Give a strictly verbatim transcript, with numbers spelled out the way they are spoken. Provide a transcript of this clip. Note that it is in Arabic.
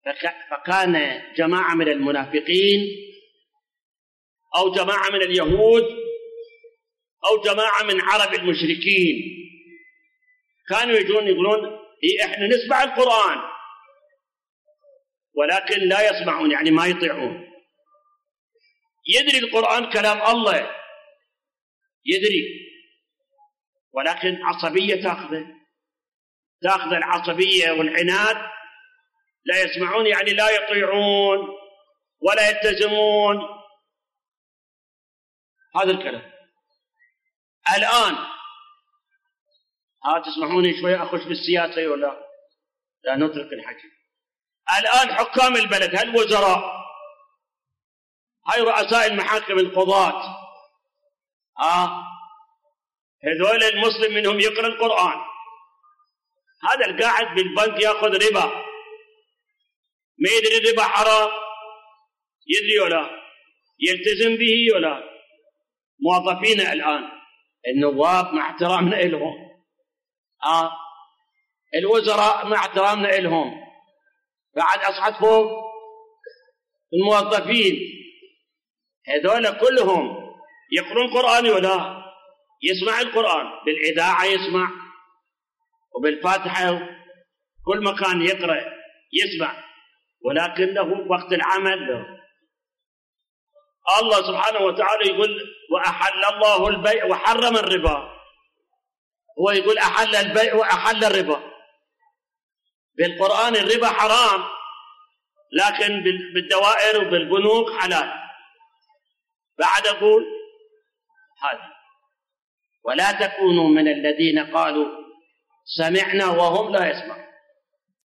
فكان جماعة من المنافقين أو جماعة من اليهود أو جماعة من عرب المشركين كانوا يجون يقولون إيه إحنا نسمع القرآن ولكن لا يسمعون، يعني ما يطيعون. يدري القرآن كلام الله، يدري، ولكن عصبية تأخذه تأخذ العصبية والعناد، لا يسمعون يعني لا يطيعون ولا يلتزمون. هذا الكلام. الآن ها تسمحوني شوية أخش بالسياسة ولا لا نترك الحكي. الآن حكام البلد، هالوزراء، هاي رؤساء المحاكم، القضاة، آه هذول المسلم منهم يقرأ القرآن، هذا القاعد بالبنك يأخذ ربا، ما يدري الربا حرام؟ يدري ولا يلتزم به ولا؟ موظفين الآن النواب مع احترامنا إلهم، آه الوزراء مع احترامنا إلهم، بعد أصعد فوق الموظفين، هذول كلهم يقرون القرآن ولا؟ يسمع القرآن بالإذاعة، يسمع، وبالفاتحة، كل مكان يقرأ يسمع، ولكن له وقت العمل له. الله سبحانه وتعالى يقول وأحل الله البيع وحرم الربا، هو يقول أحل البيع وأحل الربا. بالقرآن الربا حرام، لكن بالدوائر وبالبنوك حلال. بعد أقول هذا ولا تكونوا من الذين قالوا سمعنا وهم لا يسمعون.